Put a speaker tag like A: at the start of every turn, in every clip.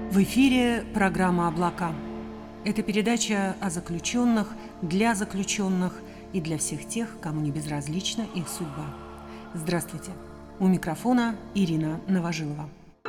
A: В эфире программа «Облака». Это передача о заключенных, для заключенных и для всех тех, кому не безразлична их судьба. Здравствуйте. У микрофона Ирина Новожилова.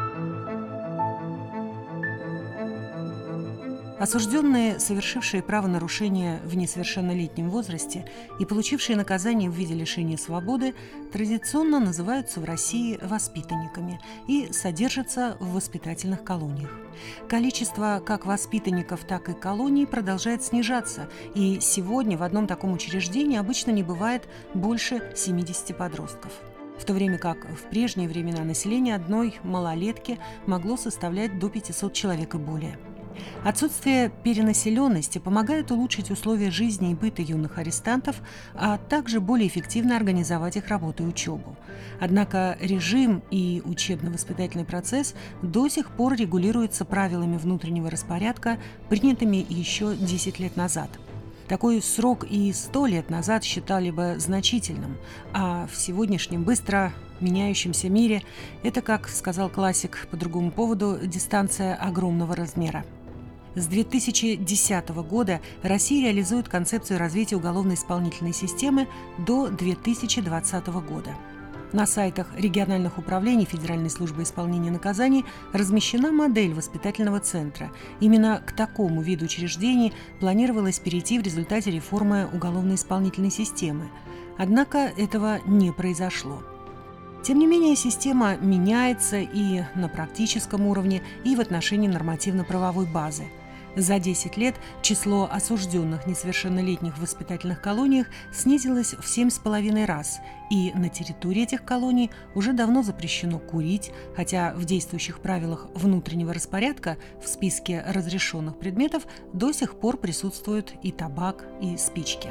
A: Осужденные, совершившие правонарушения в несовершеннолетнем возрасте и получившие наказание в виде лишения свободы, традиционно называются в России воспитанниками и содержатся в воспитательных колониях. Количество как воспитанников, так и колоний продолжает снижаться, и сегодня в одном таком учреждении обычно не бывает больше 70 подростков. В то время как в прежние времена население одной малолетки могло составлять до 500 человек и более. Отсутствие перенаселенности помогает улучшить условия жизни и быта юных арестантов, а также более эффективно организовать их работу и учебу. Однако режим и учебно-воспитательный процесс до сих пор регулируются правилами внутреннего распорядка, принятыми еще 10 лет назад. Такой срок и 100 лет назад считали бы значительным, а в сегодняшнем быстро меняющемся мире это, как сказал классик по другому поводу, дистанция огромного размера. С 2010 года Россия реализует концепцию развития уголовно-исполнительной системы до 2020 года. На сайтах региональных управлений Федеральной службы исполнения наказаний размещена модель воспитательного центра. Именно к такому виду учреждений планировалось перейти в результате реформы уголовно-исполнительной системы. Однако этого не произошло. Тем не менее, система меняется и на практическом уровне, и в отношении нормативно-правовой базы. За 10 лет число осужденных несовершеннолетних в воспитательных колониях снизилось в 7,5 раз, и на территории этих колоний уже давно запрещено курить, хотя в действующих правилах внутреннего распорядка в списке разрешенных предметов до сих пор присутствуют и табак, и спички.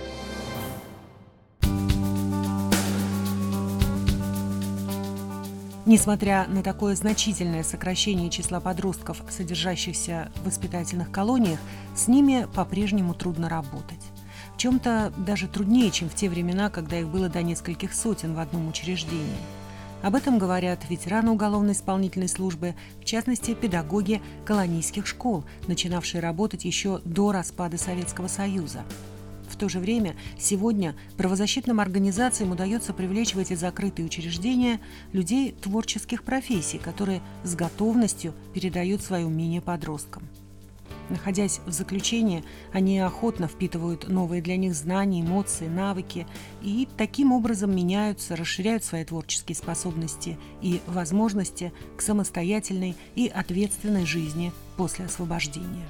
A: Несмотря на такое значительное сокращение числа подростков, содержащихся в воспитательных колониях, с ними по-прежнему трудно работать. В чем-то даже труднее, чем в те времена, когда их было до нескольких сотен в одном учреждении. Об этом говорят ветераны уголовно-исполнительной службы, в частности, педагоги колонийских школ, начинавшие работать еще до распада Советского Союза. В то же время сегодня правозащитным организациям удается привлечь в эти закрытые учреждения людей творческих профессий, которые с готовностью передают свои умения подросткам. Находясь в заключении, они охотно впитывают новые для них знания, эмоции, навыки и таким образом меняются, расширяют свои творческие способности и возможности к самостоятельной и ответственной жизни после освобождения.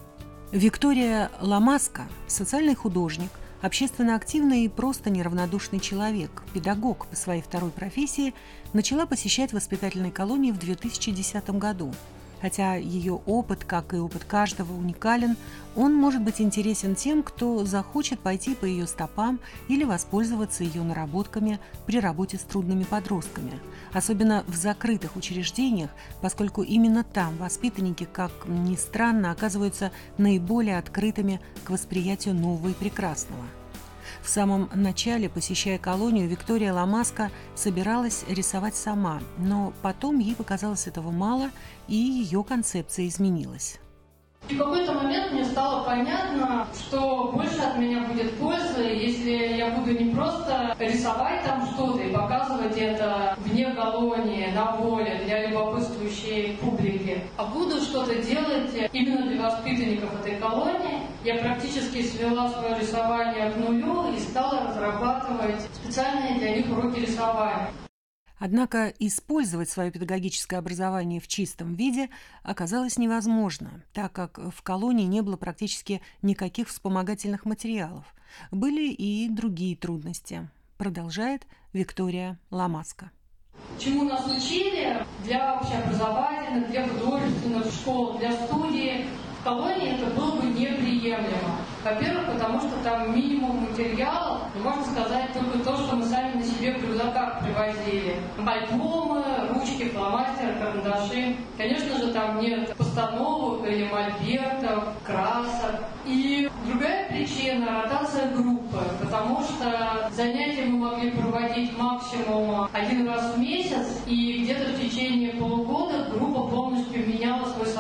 A: Виктория Ламаска – социальный художник, общественно активный и просто неравнодушный человек, педагог по своей второй профессии, начала посещать воспитательные колонии в 2010 году. Хотя ее опыт, как и опыт каждого, уникален, он может быть интересен тем, кто захочет пойти по ее стопам или воспользоваться ее наработками при работе с трудными подростками. Особенно в закрытых учреждениях, поскольку именно там воспитанники, как ни странно, оказываются наиболее открытыми к восприятию нового и прекрасного. В самом начале, посещая колонию, Виктория Ламаска собиралась рисовать сама, но потом ей показалось этого мало, и ее концепция изменилась.
B: В какой-то момент мне стало понятно, что больше от меня будет пользы, если я буду не просто рисовать там что-то и показывать это вне колонии, на воле, для любопытствующей публики, а буду что-то делать именно для воспитанников этой колонии. Я практически свела свое рисование к нулю и стала разрабатывать специальные для них уроки рисования.
A: Однако использовать свое педагогическое образование в чистом виде оказалось невозможно, так как в колонии не было практически никаких вспомогательных материалов. Были и другие трудности, продолжает Виктория Ламаска.
B: Чему нас учили для общеобразовательных, для художественных школ, для студии, в колонии это было бы неприемлемо. Во-первых, потому что там минимум материалов, можно сказать, только то, что мы сами на себе в рюкзаках привозили. Альбомы, ручки, фломастеры, карандаши. Конечно же, там нет постановок или мольбертов, красок. И другая причина – ротация группы, потому что занятия мы могли проводить максимум один раз в месяц, и где-то в течение полугода группа полностью меняла свой состав.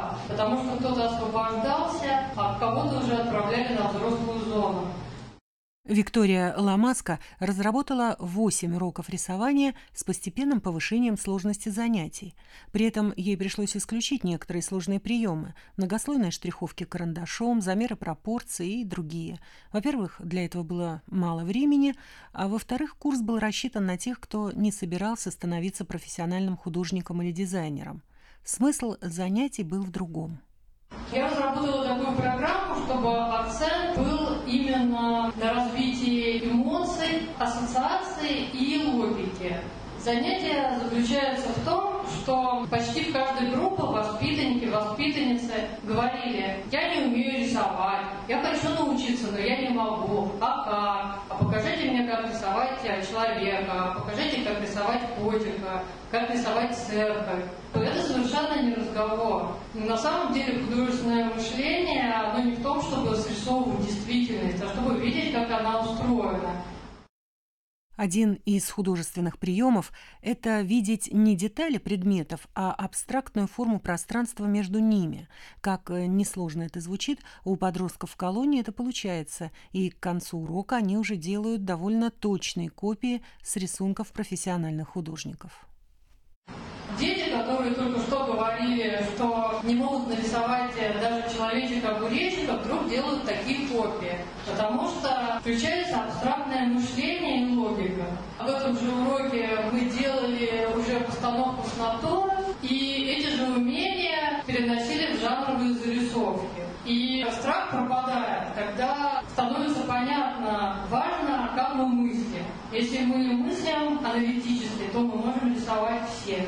B: состав, потому что кто-то освобождался, а кого-то уже отправляли на взрослую зону.
A: Виктория Ламаска разработала 8 уроков рисования с постепенным повышением сложности занятий. При этом ей пришлось исключить некоторые сложные приемы – многослойные штриховки карандашом, замеры пропорций и другие. Во-первых, для этого было мало времени, а во-вторых, курс был рассчитан на тех, кто не собирался становиться профессиональным художником или дизайнером. Смысл занятий был в другом.
B: Я разработала такую программу, чтобы акцент был именно на развитии эмоций, ассоциаций и логики. Занятия заключаются в том, что почти в каждой группе воспитанники, воспитанницы говорили: я не умею рисовать, я хочу научиться, но я не могу. А как? А покажите мне, как рисовать человека, покажите, как рисовать котика, как рисовать церковь. Это совершенно не разговор. На самом деле художественное мышление, оно не в том, чтобы срисовывать действительность, а чтобы видеть, как она устроена.
A: Один из художественных приемов – это видеть не детали предметов, а абстрактную форму пространства между ними. Как несложно это звучит, у подростков в колонии это получается, и к концу урока они уже делают довольно точные копии с рисунков профессиональных художников.
B: Дети, которые только что говорили, что не могут нарисовать даже человечка-огуречка, вдруг делают такие копии, потому что включается абстрактное мышление и логика. В этом же уроке мы делали уже постановку с натуры, и эти же умения переносили в жанровые зарисовки. И страх пропадает, когда становится понятно, важно, как мы мыслим. Если мы мыслим аналитически, то мы можем рисовать все.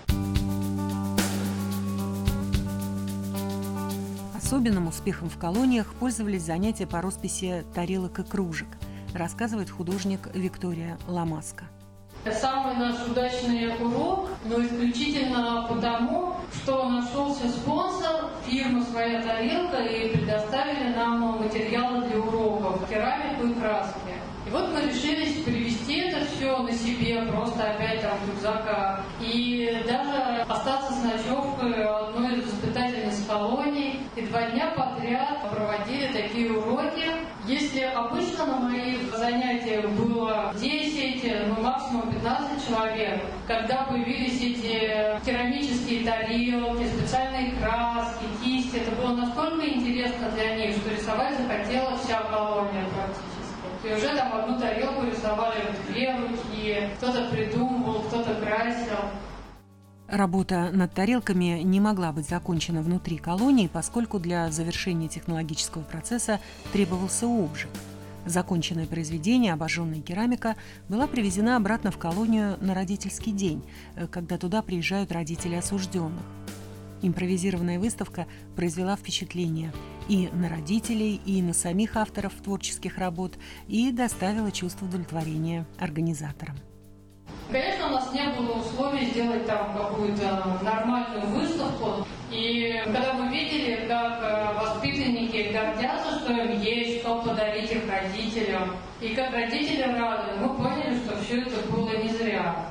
A: Особенным успехом в колониях пользовались занятия по росписи тарелок и кружек, рассказывает художник Виктория Ламаска.
B: Самый наш удачный урок, но исключительно потому, что нашелся спонсор, фирма «Своя тарелка», и предоставили нам материалы для уроков, керамику и краски. И вот мы решились привезти это все на себе, просто опять там в рюкзаках, и даже остаться с ночевкой одной из воспитательниц колоний. И 2 дня подряд проводили такие уроки. Если обычно на моих занятиях было 10, ну максимум 15 человек, когда появились эти керамические тарелки, специальные краски, кисти, это было настолько интересно для них, что рисовать захотела вся колония практически. И уже там одну тарелку рисовали в 2 руки, кто-то придумывал, кто-то красил.
A: Работа над тарелками не могла быть закончена внутри колонии, поскольку для завершения технологического процесса требовался обжиг. Законченное произведение, обожженная керамика, была привезена обратно в колонию на родительский день, когда туда приезжают родители осужденных. Импровизированная выставка произвела впечатление и на родителей, и на самих авторов творческих работ, и доставила чувство удовлетворения организаторам.
B: Конечно, у нас не было условий сделать там какую-то нормальную выставку. И когда мы видели, как воспитанники гордятся, что им есть, что подарить их родителям, и как родители рады, мы поняли, что все это было не зря.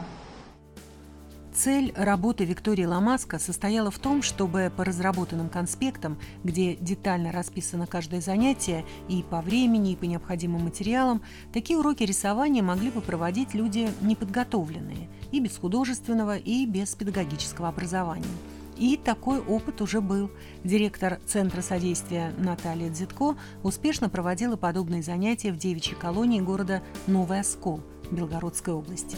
A: Цель работы Виктории Ламаска состояла в том, чтобы по разработанным конспектам, где детально расписано каждое занятие и по времени, и по необходимым материалам, такие уроки рисования могли бы проводить люди неподготовленные, и без художественного, и без педагогического образования. И такой опыт уже был. Директор Центра содействия Наталья Дзитко успешно проводила подобные занятия в девичьей колонии города Новый Оскол Белгородской области.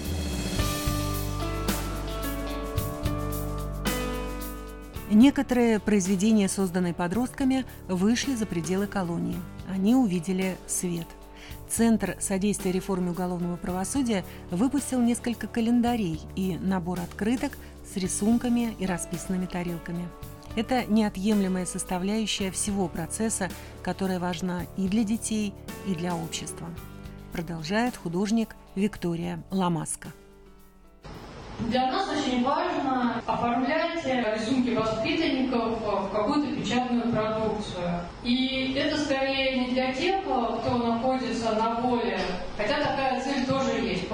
A: Некоторые произведения, созданные подростками, вышли за пределы колонии. Они увидели свет. Центр содействия реформе уголовного правосудия выпустил несколько календарей и набор открыток с рисунками и расписанными тарелками. Это неотъемлемая составляющая всего процесса, которая важна и для детей, и для общества. Продолжает художник Виктория Ламаска.
B: Для нас очень важно оформлять рисунки воспитанников в какую-то печатную продукцию. И это скорее не для тех, кто находится на воле, хотя такая цель тоже есть,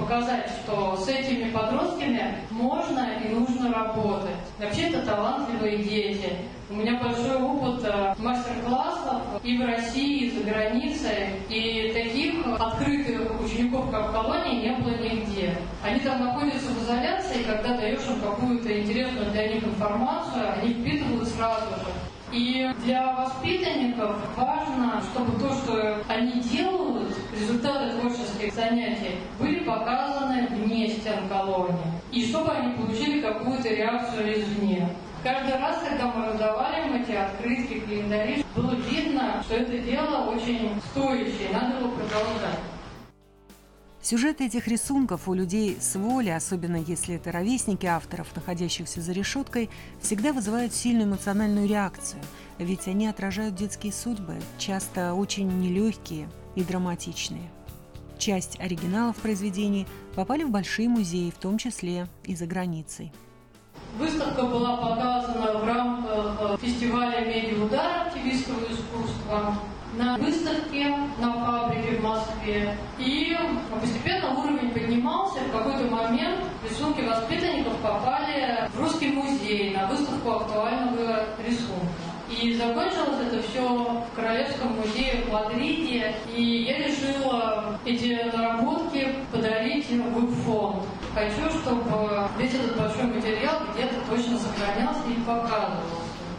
B: показать, что с этими подростками можно и нужно работать. Вообще это талантливые дети. У меня большой опыт мастер-классов и в России, и за границей. И таких открытых учеников, как в колонии, не было нигде. Они там находятся в изоляции, когда даешь им какую-то интересную для них информацию, они впитывают сразу же. И для воспитанников важно, чтобы то, что они делают, результаты творческих занятий, были показаны вне стен колонии. И чтобы они получили какую-то реакцию извне. Каждый раз, когда мы раздавали им эти открытки, календари, было видно, что это дело очень стоящее, надо его продолжать.
A: Сюжеты этих рисунков у людей с воли, особенно если это ровесники авторов, находящихся за решеткой, всегда вызывают сильную эмоциональную реакцию, ведь они отражают детские судьбы, часто очень нелегкие и драматичные. Часть оригиналов произведений попали в большие музеи, в том числе и за границей.
B: Выставка была показана в рамках фестиваля «Медиаудар» активистского искусства, на выставке на фабрике в Москве. И постепенно уровень поднимался. В какой-то момент рисунки воспитанников попали в Русский музей на выставку актуального рисунка. И закончилось это все в Королевском музее в Мадриде. И я решила эти наработки подарить в фонд. Хочу, чтобы весь этот большой материал где-то точно сохранялся и показывался.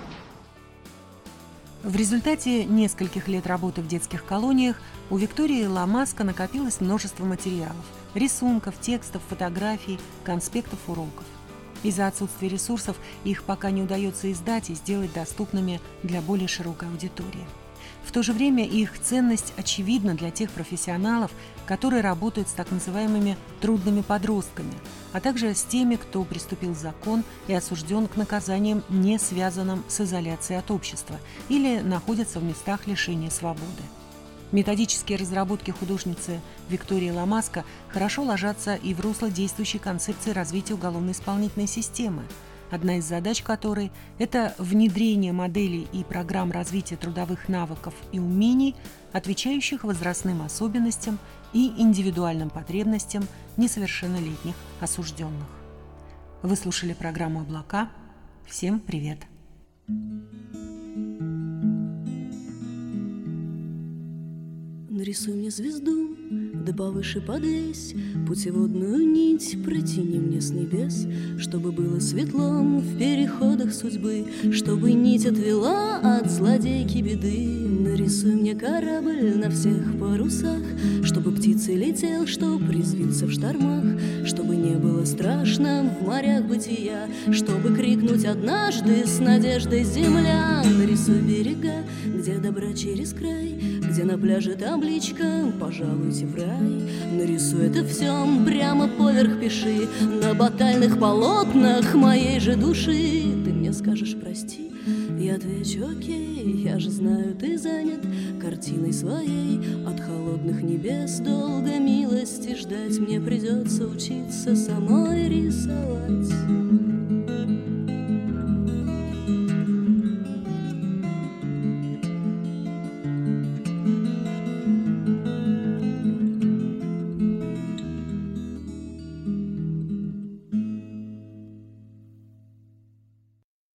A: В результате нескольких лет работы в детских колониях у Виктории Ламаско накопилось множество материалов – рисунков, текстов, фотографий, конспектов уроков. Из-за отсутствия ресурсов их пока не удается издать и сделать доступными для более широкой аудитории. В то же время их ценность очевидна для тех профессионалов, которые работают с так называемыми трудными подростками, а также с теми, кто приступил закон и осужден к наказаниям, не связанным с изоляцией от общества или находятся в местах лишения свободы. Методические разработки художницы Виктории Ламаско хорошо ложатся и в русло действующей концепции развития уголовно-исполнительной системы, одна из задач которой – это внедрение моделей и программ развития трудовых навыков и умений, отвечающих возрастным особенностям и индивидуальным потребностям несовершеннолетних осужденных. Вы слушали программу «Облака». Всем привет!
C: Нарисуй мне звезду, да повыше подвесь, путеводную нить протяни мне с небес, чтобы было светло в переходах судьбы, чтобы нить отвела от злодейки беды. Нарисуй мне корабль на всех парусах, чтобы птицей летел, чтоб резвился в штормах, чтобы не было страшно в морях бытия, чтобы крикнуть однажды с надеждой земля. Нарисуй берега, где добра через край, где на пляже табличка «Пожалуйте в рай». Нарисуй это все, прямо поверх пиши, на батальных полотнах моей же души. Ты мне скажешь прости, я отвечу окей, я же знаю, ты занят картиной своей. От холодных небес долго милости ждать, мне придется учиться самой рисовать.